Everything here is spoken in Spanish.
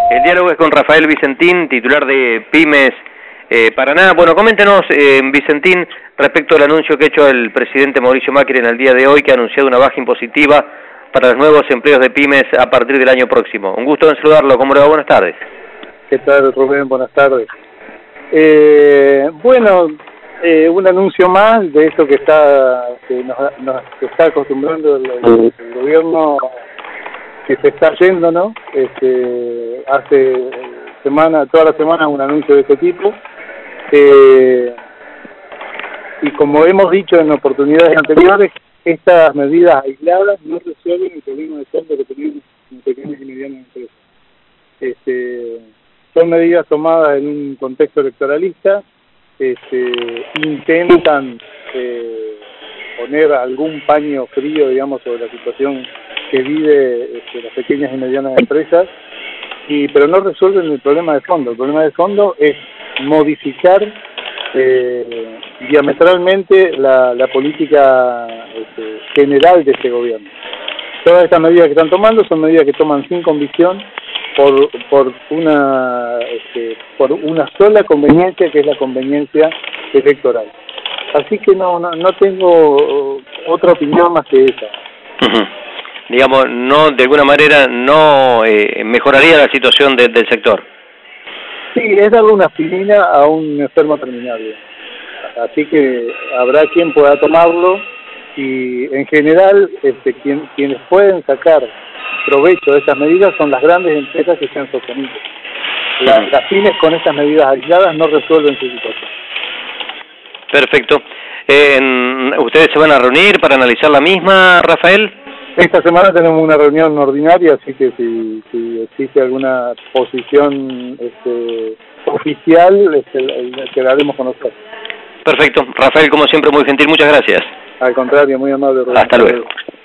El diálogo es con Rafael Vicentín, titular de Pymes Paraná. Bueno, coméntenos, Vicentín, respecto al anuncio que ha hecho el presidente Mauricio Macri en el día de hoy, que ha anunciado una baja impositiva para los nuevos empleos de pymes a partir del año próximo. Un gusto en saludarlo. ¿Cómo le va? Buenas tardes. ¿Qué tal, Rubén? Buenas tardes. Un anuncio más de esto que nos está acostumbrando el gobierno, que se está yendo, ¿no? Hace toda la semana un anuncio de este tipo. Y como hemos dicho en oportunidades anteriores, estas medidas aisladas no resuelven el problema de fondo que tenemos en pequeñas y medianas empresas. Son medidas tomadas en un contexto electoralista, intentan poner algún paño frío, digamos, sobre la situación que vive las pequeñas y medianas empresas, pero no resuelven el problema de fondo. El problema de fondo es modificar diametralmente la política general de este gobierno. Todas estas medidas que están tomando son medidas que toman sin convicción por una sola conveniencia, que es la conveniencia electoral. Así que no tengo otra opinión más que esa. Digamos, no, de alguna manera no mejoraría la situación del sector. Sí, es darle una aspirina a un enfermo terminal. Así que habrá quien pueda tomarlo y en general quienes pueden sacar provecho de estas medidas son las grandes empresas que se han sostenido. Las pymes con estas medidas aisladas no resuelven su situación. Perfecto. ¿Ustedes se van a reunir para analizar la misma, Rafael? Esta semana tenemos una reunión ordinaria, así que si existe alguna posición oficial, que la haremos conocer. Perfecto. Rafael, como siempre, muy gentil. Muchas gracias. Al contrario, muy amable. Hasta luego.